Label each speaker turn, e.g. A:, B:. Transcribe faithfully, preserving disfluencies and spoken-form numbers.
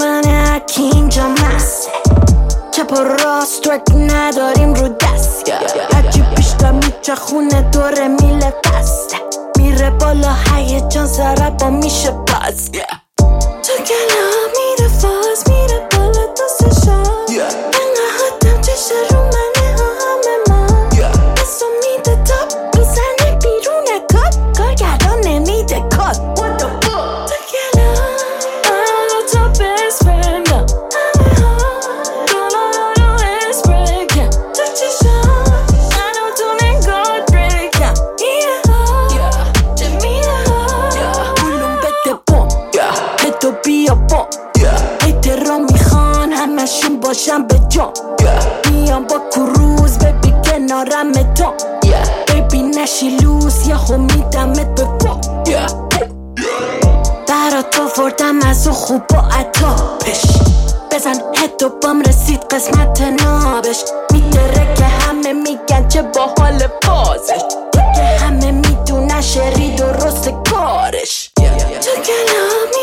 A: منه اکی اینجا مست چپ و راست رک نداریم رو دست هرچی بیشتر میچخونه دوره میله دست میره بالا هیجان ضربا میشه باز تو کلام میره فاز میره بالا دوستشا انقدر چشه رو منه همه ما بسو میده تاپ میزنه بیرون کات کارگردان نمیده کات تو کلام منو تا بست فرندم همه ها دلارا رو اسپرکم تو چشم منو تو نگاه بریکم ایه ها چه میره ها بولون بده بام بدو بیا بام احترام میخوان همشون باشم به جام میام با کروز ببی کنارم تو ببی نشی لوس یهو میدمت به پا برا تو فردم از او خوب با عطابش بزن هدو بام رسید قسمت نابش میدره که همه میگن چه با حال بازش که همه میدونن شری درست کارش تو کلامی